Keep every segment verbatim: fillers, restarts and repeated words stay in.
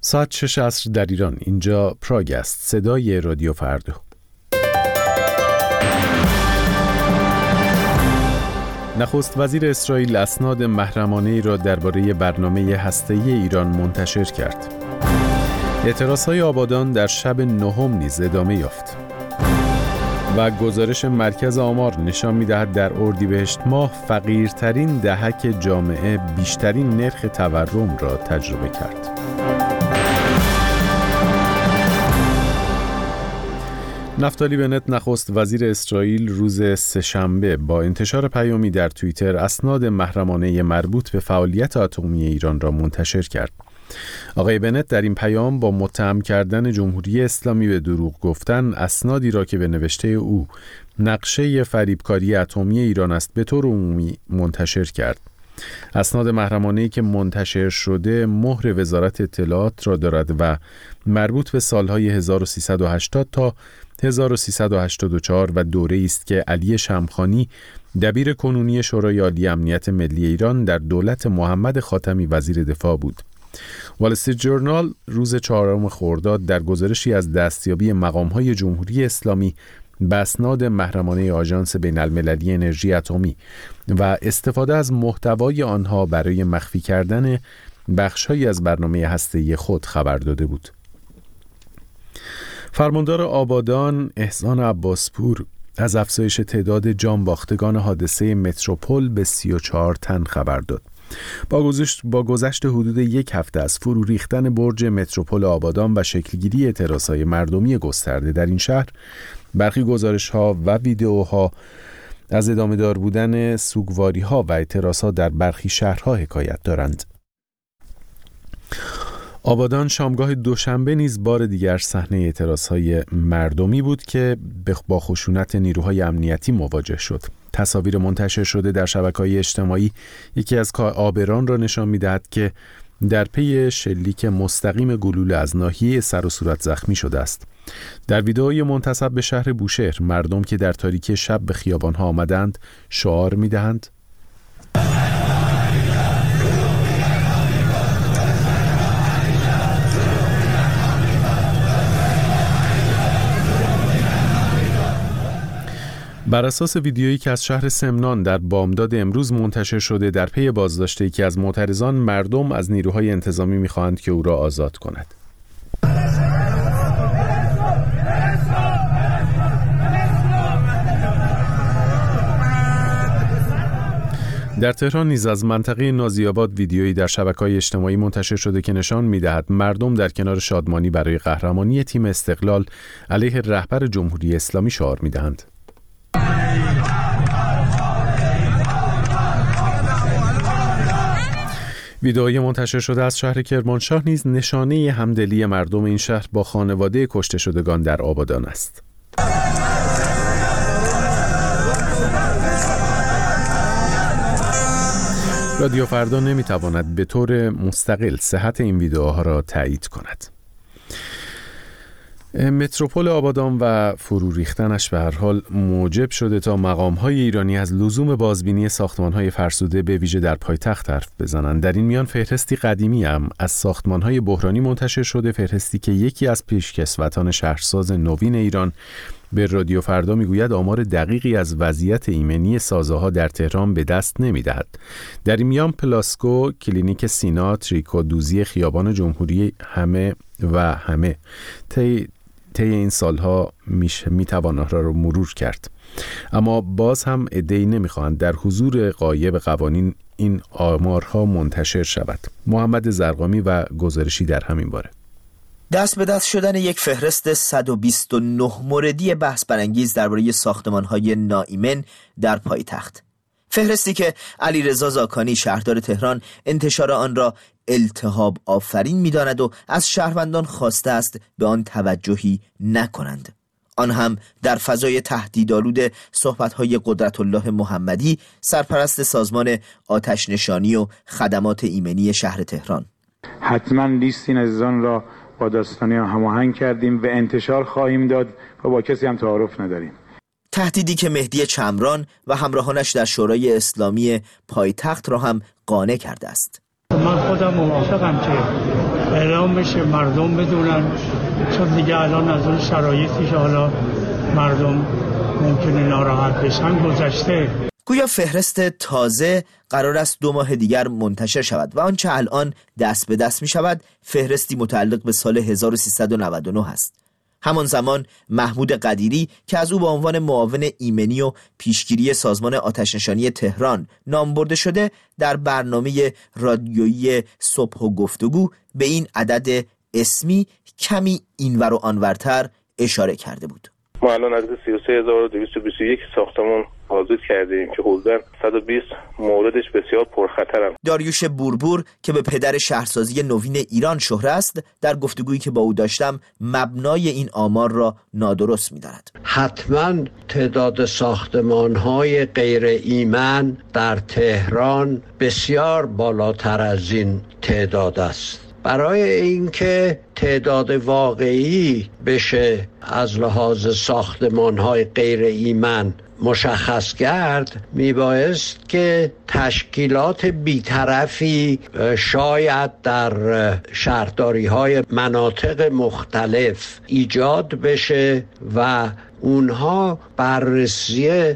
ساعت شش عصر در ایران. اینجا پراگ است. صدای رادیو فردا. نخست وزیر اسرائیل اسناد محرمانه‌ای را درباره برنامه هسته‌ای ایران منتشر کرد. اعتراضهای آبادان در شب نهم نیز ادامه یافت. و گزارش مرکز آمار نشان می‌دهد در اردیبهشت ماه فقیرترین دهک جامعه بیشترین نرخ تورم را تجربه کرد. نفتالی بنت نخست وزیر اسرائیل روز سه‌شنبه با انتشار پیامی در توییتر اسناد محرمانه مربوط به فعالیت اتمی ایران را منتشر کرد. آقای بنت در این پیام با متهم کردن جمهوری اسلامی به دروغ گفتن اسنادی را که به نوشته او نقشه فریبکاری اتمی ایران است به طور عمومی منتشر کرد. اسناد محرمانه‌ای که منتشر شده مهر وزارت اطلاعات را دارد و مربوط به سالهای هزار و سیصد و هشتاد تا هزار و سیصد و هشتاد و چهار و دوره‌ای است که علی شمخانی دبیر کنونی شورای عالی امنیت ملی ایران در دولت محمد خاتمی وزیر دفاع بود. وال استریت جورنال روز چهارم خرداد در گزارشی از دستیابی مقام‌های جمهوری اسلامی به اسناد محرمانه آژانس بین‌المللی انرژی اتمی و استفاده از محتوای آنها برای مخفی کردن بخش‌هایی از برنامه هسته‌ای خود خبر داده بود. فرماندار آبادان احسان عباسپور از افزایش تعداد جانباختگان حادثه متروپول به سی و چهار تن خبر داد. با گذشت با گذشت حدود یک هفته از فرو ریختن برج متروپول آبادان و شکلگیری اعتراضهای مردمی گسترده در این شهر، برخی گزارش‌ها و ویدئوها از ادامه دار بودن سوگواری‌ها و اعتراضها در برخی شهرها حکایت دارند. آبادان شامگاه دوشنبه نیز بار دیگر صحنه اعتراضهای مردمی بود که با خشونت نیروهای امنیتی مواجه شد. تصاویر منتشر شده در شبکه‌های اجتماعی یکی از کارآبران را نشان می‌دهد که در پی شلیک مستقیم گلوله از ناحیه سر و صورت زخمی شده است. در ویدئوی منتسب به شهر بوشهر، مردم که در تاریکی شب به خیابان‌ها آمدند شعار می‌دهند: بر اساس ویدیویی که از شهر سمنان در بامداد امروز منتشر شده، در پی بازداشت یکی از معترضان، مردم از نیروهای انتظامی می‌خواهند که او را آزاد کند. در تهران نیز از منطقه نازی‌آباد ویدیویی در شبکه‌های اجتماعی منتشر شده که نشان می‌دهد مردم در کنار شادمانی برای قهرمانی تیم استقلال علیه رهبر جمهوری اسلامی شعار می‌دهند. ویدئوی منتشر شده از شهر کرمانشاه نیز نشانه همدلی مردم این شهر با خانواده کشته شدگان در آبادان است. رادیو فردا نمیتواند به طور مستقل صحت این ویدئوها را تایید کند. متروپول آبادان و فرو ریختنش به هر حال موجب شده تا مقام‌های ایرانی از لزوم بازبینی ساختمان‌های فرسوده به ویژه در پایتخت حرف بزنند. در این میان فهرستی قدیمی هم از ساختمان‌های بحرانی منتشر شده، فهرستی که یکی از پیشکسوتان شهرساز نوین ایران به رادیو فردا میگوید آمار دقیقی از وضعیت ایمنی سازه‌ها در تهران به دست نمی‌دهد. در این میان پلاسکو، کلینیک سینا، تریکو دوزی خیابان جمهوری همه و همه طی طی این سالها میتوان آنها را مرور کرد، اما باز هم عده‌ای نمیخواهند در حضور غایب قوانین این آمارها منتشر شود. محمد زرقامی و گزارشی در همین باره. دست به دست شدن یک فهرست صد و بیست و نه موردی بحث برانگیز درباره ساختمان‌های ناایمن در پایتخت. فهرستی که علیرضا زاکانی شهردار تهران انتشار آن را التهاب آفرین می‌داند و از شهروندان خواسته است به آن توجهی نکنند. آن هم در فضای تهدیدآلود صحبت‌های قدرت الله محمدی، سرپرست سازمان آتش نشانی و خدمات ایمنی شهر تهران. حتما لیست این عزیزان را با داستانی هماهنگ کردیم و انتشار خواهیم داد و با کسی هم تعارف نداریم. تهدیدی که مهدی چمران و همراهانش در شورای اسلامی پایتخت را هم قانع کرده است. من خودم موافقم که اعلام بشه، مردم بدونن، چون دیگه الان از اون شرایطی که حالا مردم ممکنه ناراحت بشن گذشته. گویا فهرست تازه قرار است دو ماه دیگر منتشر شود و آنچه الان دست به دست می شود فهرستی متعلق به سال هزار و سیصد و نود و نه است. همان زمان محمود قدیری که از او به عنوان معاون ایمنی و پیشگیری سازمان آتش‌نشانی تهران نام برده شده، در برنامه رادیویی صبح و گفتگو به این عدد اسمی کمی اینور و آنورتر اشاره کرده بود. ما الان عدد سی و سه هزار و دویست و بیست و یک ساختمان بازدید کردیم که حدوداً صد و بیست موردش بسیار پرخطرند. داریوش بوربور که به پدر شهرسازی نوین ایران شهره است، در گفتگویی که با او داشتم مبنای این آمار را نادرست می‌داند. حتماً تعداد ساختمان‌های غیر ایمن در تهران بسیار بالاتر از این تعداد است. برای اینکه تعداد واقعی بشه از لحاظ ساختمان‌های غیر ایمن مشخص کرد، میبایست که تشکیلات بیطرفی شاید در شهرداری‌های مناطق مختلف ایجاد بشه و اونها بررسی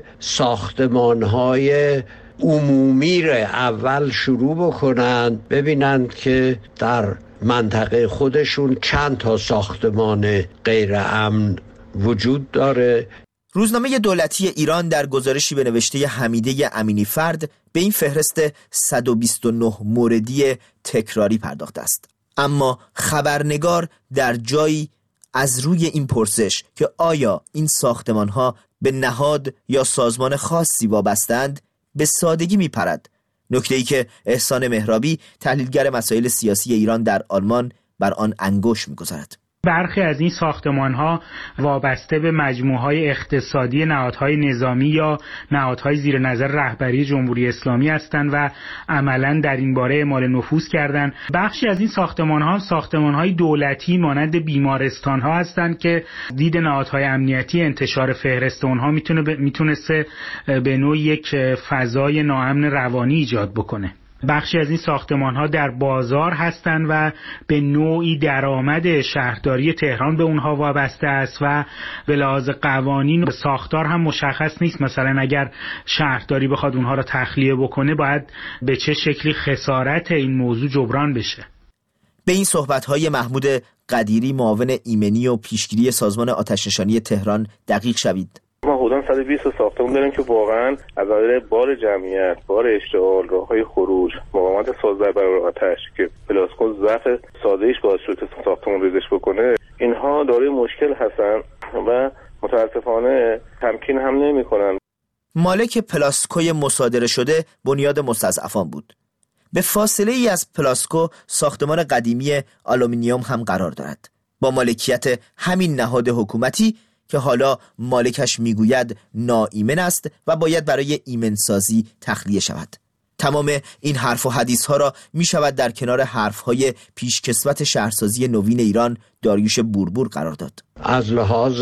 ساختمان‌های عمومی را اول شروع بکنن، ببینن که در منطقه خودشون چند تا ساختمان غیر امن وجود داره. روزنامه دولتی ایران در گزارشی به نوشته حمیده امینی فرد به این فهرست صد و بیست و نه موردی تکراری پرداخته است. اما خبرنگار در جایی از روی این پرسش که آیا این ساختمان‌ها به نهاد یا سازمان خاصی وابستند به سادگی میپرد. نکته‌ای که احسان مهرابی تحلیلگر مسائل سیاسی ایران در آلمان بر آن انگشت می‌گذارد. برخی از این ساختمان‌ها وابسته به مجموعه‌های اقتصادی نهادهای نظامی یا نهادهای زیر نظر رهبری جمهوری اسلامی هستند و عملاً در این باره اعمال نفوذ کردند. بخشی از این ساختمان‌ها ساختمان‌های دولتی مانند بیمارستان‌ها هستند که دید نهادهای امنیتی انتشار فهرست اونها میتونه ب... میتونسته به نوعی یک فضای ناامن روانی ایجاد بکنه. بخشی از این ساختمان‌ها در بازار هستند و به نوعی درآمد شهرداری تهران به اونها وابسته است و به لحاظ قوانین ساختار هم مشخص نیست. مثلا اگر شهرداری بخواد اونها را تخلیه بکنه باید به چه شکلی خسارت این موضوع جبران بشه. به این صحبت‌های محمود قدیری معاون ایمنی و پیشگیری سازمان آتش‌نشانی تهران دقیق شوید. ما حدود صد و بیست ساختمان داریم که واقعا از نظر بار جمعیت، بار اشتعال، راههای خروج، مقاومت ساز در برابر آتش که پلاسکو ضعف ساده‌ایش باعث شده ساختمان ریزش بکنه، اینها دارای مشکل هستن و متاسفانه تمکین هم نمی‌کنن. مالک پلاسکوی مصادره شده بنیاد مستضعفان بود. به فاصله ای از پلاسکو ساختمان قدیمی آلومینیوم هم قرار دارد با مالکیت همین نهاد حکومتی که حالا مالکش میگوید ناایمن است و باید برای ایمنسازی تخلیه شود. تمام این حرف و حدیث ها را می شود در کنار حرف های پیشکسوت شهرسازی نوین ایران داریوش بوربور قرار داد. از لحاظ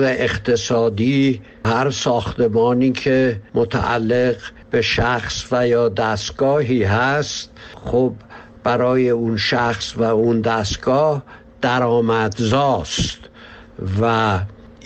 اقتصادی هر ساختمانی که متعلق به شخص و یا دستگاهی هست، خب برای اون شخص و اون دستگاه درآمدزاست و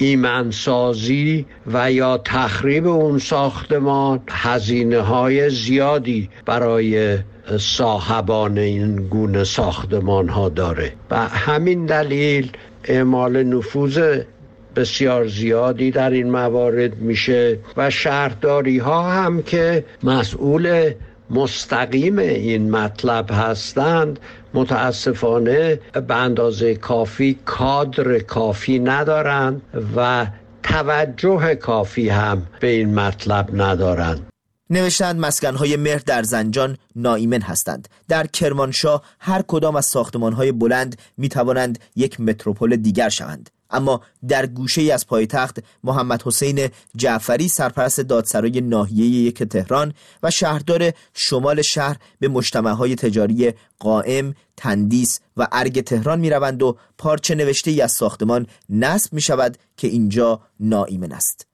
ایمنسازی و یا تخریب اون ساختمان هزینه های زیادی برای صاحبان این گونه ساختمان ها داره و همین دلیل اعمال نفوذ بسیار زیادی در این موارد میشه و شهرداری ها هم که مسئول مستقیم این مطلب هستند متاسفانه به اندازه کافی کادر کافی ندارند و توجه کافی هم به این مطلب ندارند. نوشتند مسکن‌های مهر در زنجان ناایمن هستند. در کرمانشاه هر کدام از ساختمان‌های بلند می‌توانند یک متروپول دیگر شوند. اما در گوشه‌ای از پایتخت محمد حسین جعفری سرپرست دادسرای ناحیه یک تهران و شهردار شمال شهر به مجتمع‌های تجاری قائم، تندیس و ارگ تهران می‌روند و پارچه نوشته‌ای از ساختمان نصب می‌شود که اینجا ناایمن است.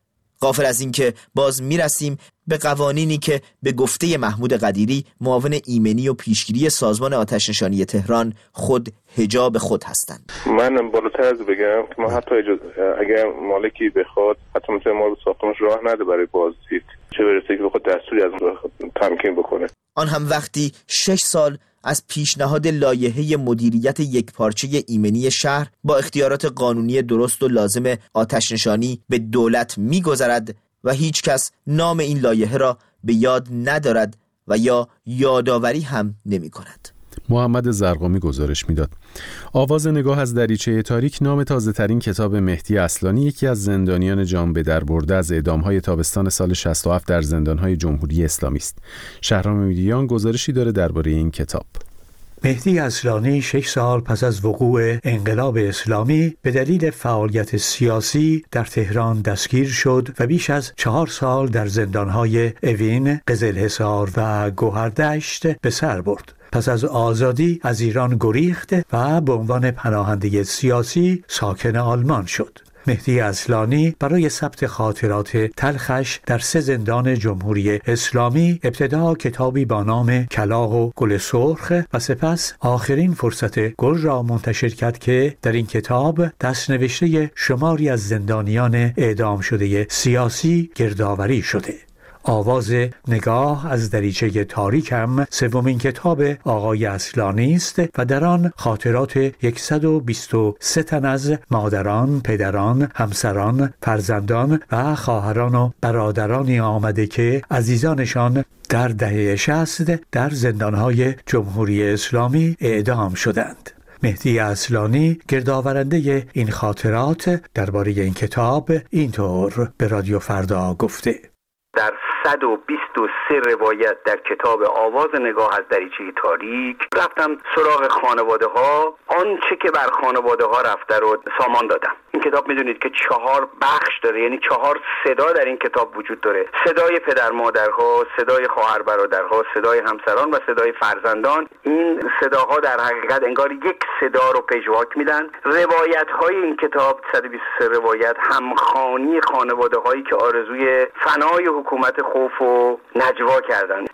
غافل از این که باز میرسیم به قوانینی که به گفته محمود قدیری معاون ایمنی و پیشگیری سازمان آتش‌نشانی تهران خود حجاب خود هستند. من بالاتر از بگم که ما حتی اگر مالکی بخواد حتی میتونه ما رو ساختمانش راه نده برای بازدید، چه برسه که بخواد دستوری از اون تمکین بکنه. آن هم وقتی شش سال از پیشنهاد لایحه مدیریت یکپارچه ایمنی شهر با اختیارات قانونی درست و لازم آتش‌نشانی به دولت می‌گذرد و هیچ کس نام این لایحه را به یاد ندارد و یا یادآوری هم نمی‌کند. محمد زرقامی گزارش میداد. آواز نگاه از دریچه تاریک نام تازه ترین کتاب مهدی اصلانی، یکی از زندانیان جان به در برده از اعدام‌های تابستان سال شصت و هفت در زندان‌های جمهوری اسلامی است. شهرام میریان گزارشی داره درباره این کتاب. مهدی اصلانی شش سال پس از وقوع انقلاب اسلامی به دلیل فعالیت سیاسی در تهران دستگیر شد و بیش از چهار سال در زندان‌های اوین، قزلحصار و گوهردشت به سر برد. پس از آزادی از ایران گریخت و به عنوان پناهنده سیاسی ساکن آلمان شد. مهدی اصلانی برای ثبت خاطرات تلخش در سه زندان جمهوری اسلامی ابتدا کتابی با نام کلاغ و گل سرخ و سپس آخرین فرصت گل را منتشر کرد که در این کتاب دستنوشته شماری از زندانیان اعدام شده سیاسی گردآوری شده. آواز نگاه از دریچه تاریک هم سومین کتاب آقای اصلانی است و در آن خاطرات صد و بیست و سه تن از مادران، پدران، همسران، فرزندان و خواهران و برادرانی آمده که عزیزانشان در دهه شصت در زندانهای جمهوری اسلامی اعدام شدند. مهدی اصلانی گردآورنده این خاطرات درباره این کتاب اینطور به رادیو فردا گفته: در صد و بیست و سه روایت در کتاب آواز نگاه از دریچه تاریک رفتم سراغ خانواده ها، آنچه که بر خانواده ها رفته رو سامان دادم. این کتاب میدونید که چهار بخش داره، یعنی چهار صدا در این کتاب وجود داره: صدای پدر مادرها، صدای خواهر برادرها، صدای همسران و صدای فرزندان. این صداها در حقیقت انگار یک صدا رو پژواک میدن. روایت های این کتاب صد و بیست و سه روایت همخوانی خانواده هایی که آرزوی فنای حکومت خوف و نجوا کردند.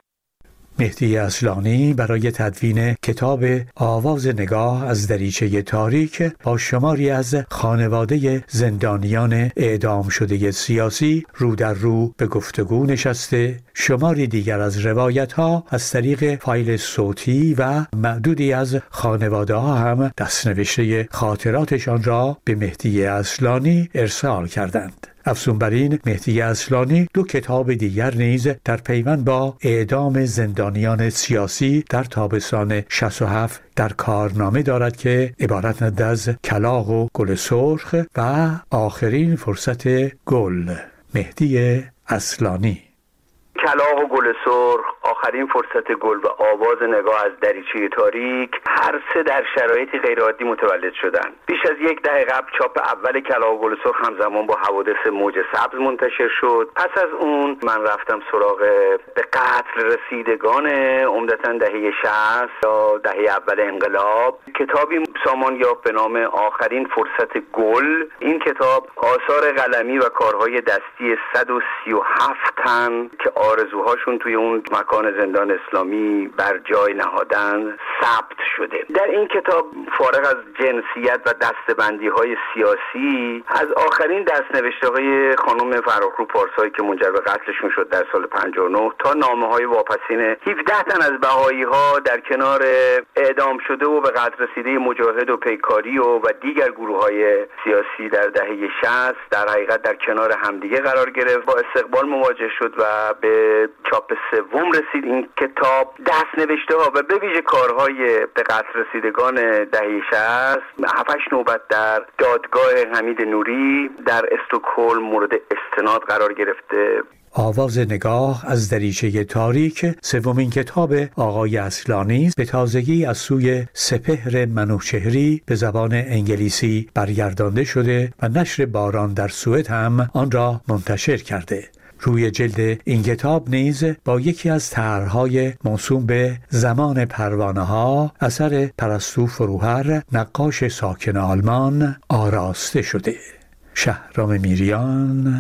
مهدی اصلانی برای تدوین کتاب آواز نگاه از دریچه تاریک با شماری از خانواده زندانیان اعدام شده سیاسی رو در رو به گفتگو نشسته. شماری دیگر از روایت ها از طریق فایل صوتی و معدودی از خانواده ها هم دستنوشته خاطراتشان را به مهدی اصلانی ارسال کردند. افزون بر این، مهدی اصلانی دو کتاب دیگر نیز در پیوند با اعدام زندانیان سیاسی در تابستان شصت و هفت در کارنامه دارد که عبارتند از کلاغ و گل سرخ و آخرین فرصت گل. مهدی اصلانی. کلاغ و گل سرخ، آخرین فرصت گل و آواز نگاه از دریچه تاریک هر سه در شرایطی غیرعادی متولد شدند. بیش از یک دهه قبل چاپ اول کلاغ و گل سرخ همزمان با حوادث موج سبز منتشر شد. پس از اون من رفتم سراغ به قتل رسیدگان عمدتاً دهه شصت یا دهه اول انقلاب. کتابی سامان یافت به نام آخرین فرصت گل. این کتاب آثار قلمی و کارهای دستی صد و سی و هفت تن که آرزوهاشون توی اون مکان زندان اسلامی بر جای نهادن ثبت شده. در این کتاب فارغ از جنسیت و دستبندی های سیاسی، از آخرین دستنوشته های خانم فرخرو پارسایی که منجر به قتلشون شد در سال پنجاه و نه تا نامه های واپسین هفده تن از بهایی ها در کنار اعدام شده و به قتل رسیده مجاهد و پیکاری و, و دیگر گروه های سیاسی در دهه شصت در حقیقت در کنار همدیگه قرار گرفت. با استقبال مواجه شد و به چاپ سوم رسید. این کتاب دستنوشته ها و به ویژه کارهای به قتل رسیدگان دهه شصت هفتش نوبت در دادگاه حمید نوری در استکهلم مورد استناد قرار گرفته. آواز نگاه از دریچه تاریک سومین کتاب آقای اصلانی به تازگی از سوی سپهر منوچهری به زبان انگلیسی برگردانده شده و نشر باران در سوئد هم آن را منتشر کرده. روی جلد این کتاب نیز با یکی از طرح‌های موسوم به زمان پروانه ها اثر پرستو فروهر، نقاش ساکن آلمان، آراسته شده. شهرام میریان،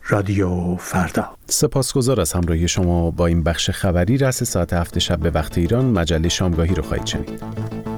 رادیو فردا. سپاسگزار از همراهی شما با این بخش خبری. رأس ساعت هفت شب به وقت ایران مجله شامگاهی رو خواهید شنید.